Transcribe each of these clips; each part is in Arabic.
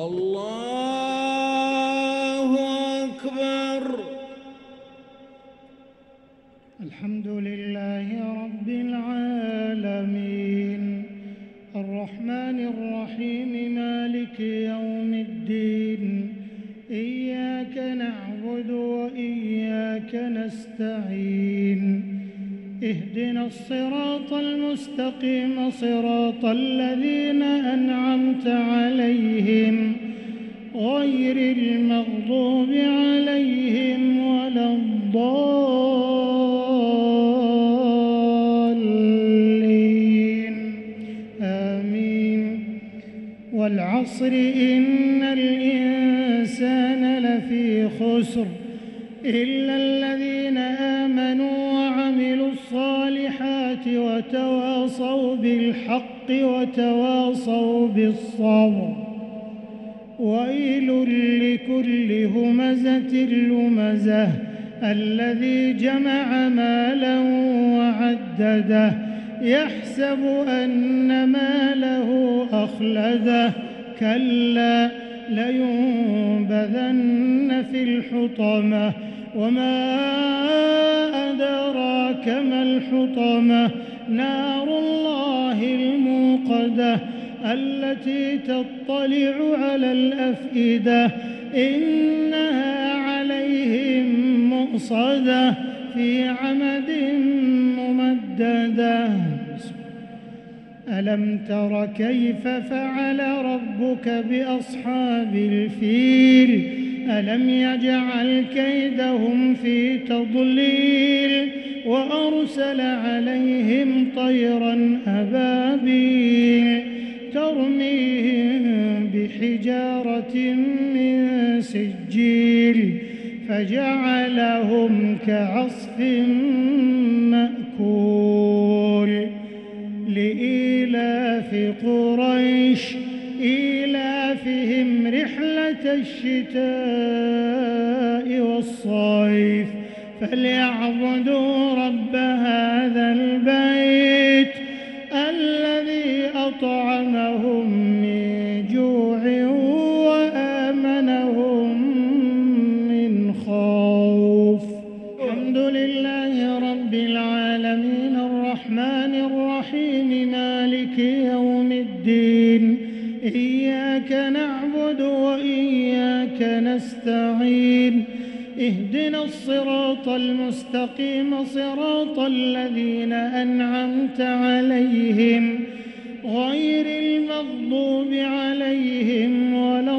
الله أكبر. الحمد لله رب العالمين الرحمن الرحيم مالك يوم الدين إياك نعبد وإياك نستعين اهدنا الصراط المستقيم صراط الذين أنعمت عليهم غير المغضوب عليهم ولا الضالين آمين. والعصر إن الإنسان لفي خسر إلا الذين آمنوا وعملوا الصالحات وتواصوا بالحق وتواصوا بالصبر. ويل لكل همزة لمزة الذي جمع مالا وعدده يحسب أن ماله أخلده كلا لينبذن في الحطمة وما أدراك ما الحطمة نار الله الموقدة التي تطلع على الأفئدة إنها عليهم مؤصدة في عمد ممددة. ألم تر كيف فعل ربك بأصحاب الفيل ألم يجعل كيدهم في تضليل وأرسل عليهم طيرا أبابيل ترميهم بحجارة من سجيل فجعلهم كعصف مأكول. لإيلاف قريش إيلافهم رحلة الشتاء والصيف فليعبدوا رب هذا البيت الذي أطعمهم من جوع وآمنهم من خوف. الحمد لله رب العالمين الرحمن الرحيم مالك يوم الدين إياك نعبد وإياك نستعين اهدنا الصراط المستقيم صراط الذين أنعمت عليهم غير المغضوب عليهم ولا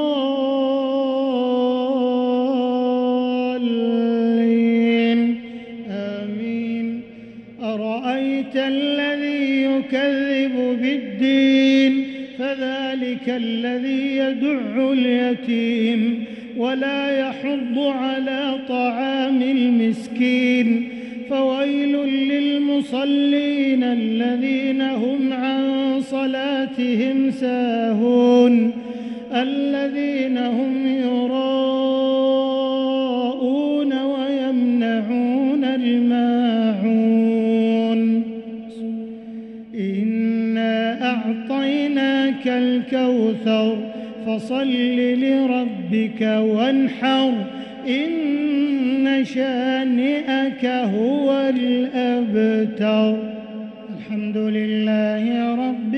الضالين آمين. أرأيت الذي يكذب بالدين فذلك الذي يدع اليتيم ولا يحض على طعام المسكين فويل للمصلين الذين هم عن صلاتهم ساهون الذين هم يراءون ويمنعون الماعون. إنا أعطيناك الكوثر فصل لربك وانحر إن شانئك هو الأبتر. الحمد لله رب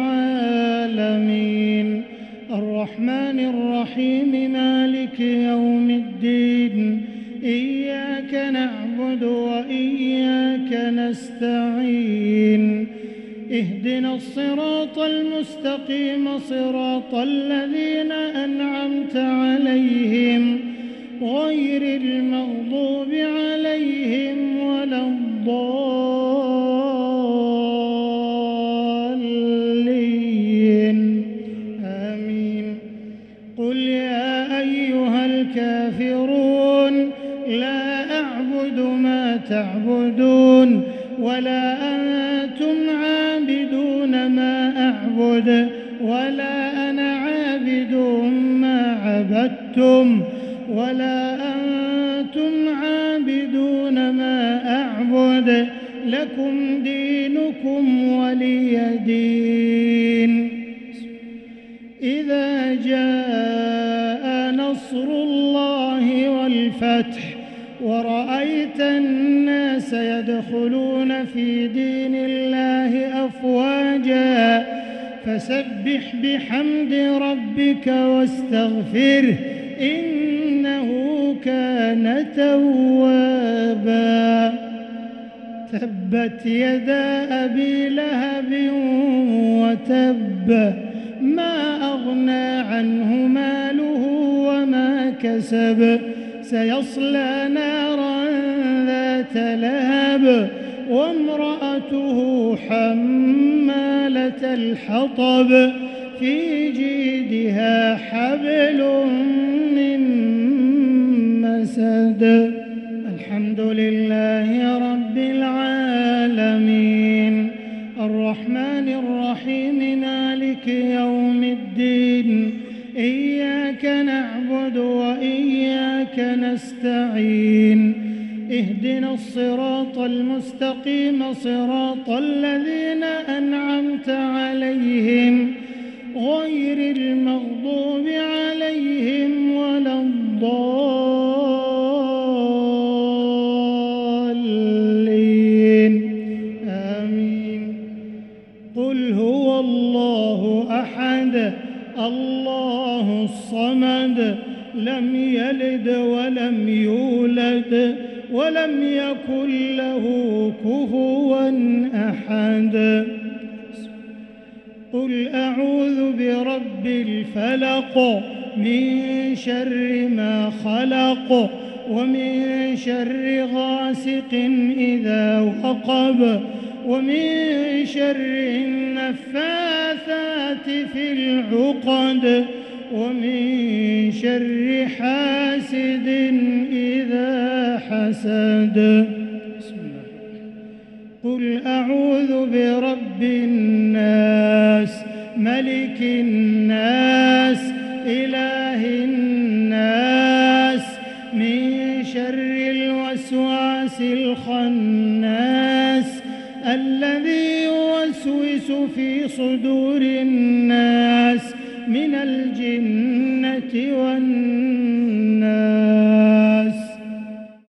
العالمين الرحمن الرحيم مالك يوم الدين إياك نعبد وإياك نستعين اهدنا الصراط المستقيم صراط الذين أنعمت عليهم غير المغضوب عليهم ولا الضالين آمين. قل يا أيها الكافرون لا أعبد ما تعبدون ولا أنتم عابدون ما أعبد ولا أنا عابد ما عبدتم ولا أنتم عابدون ما أعبد لكم دينكم ولي دين. إذا جاء نصر الله والفتح ورأيت الناس يدخلون في دين الله أفواجا فسبح بحمد ربك واستغفره إنه كان توابا. تبت يدا أبي لهب وتب ما أغنى عنه ماله وما كسب سيصلى نارا ذات لهب وامرأته حمالة الحطب في جيدها حبل من مسد. الحمد لله رب العالمين الرحمن الرحيم مالك يوم الدين إياك نعبد وإياك نستعين اهدنا الصراط المستقيم صراط الذين أنعمت عليهم غير المغضوب عليهم ولا الضالين آمين. قل هو الله أحد الله الصمد لم يلد ولم يولد ولم يكن له كفوا أحد. قل أعوذ برب الفلق من شر ما خلق ومن شر غاسق إذا وقب ومن شر النفاثات في العقد ومن شر حاسد إذا حسد. بسم الله. قل أعوذ برب الناس ملك الناس إله الناس من شر الوسواس الخناس الذي يوسوس في صدور الناس من الجنة والناس.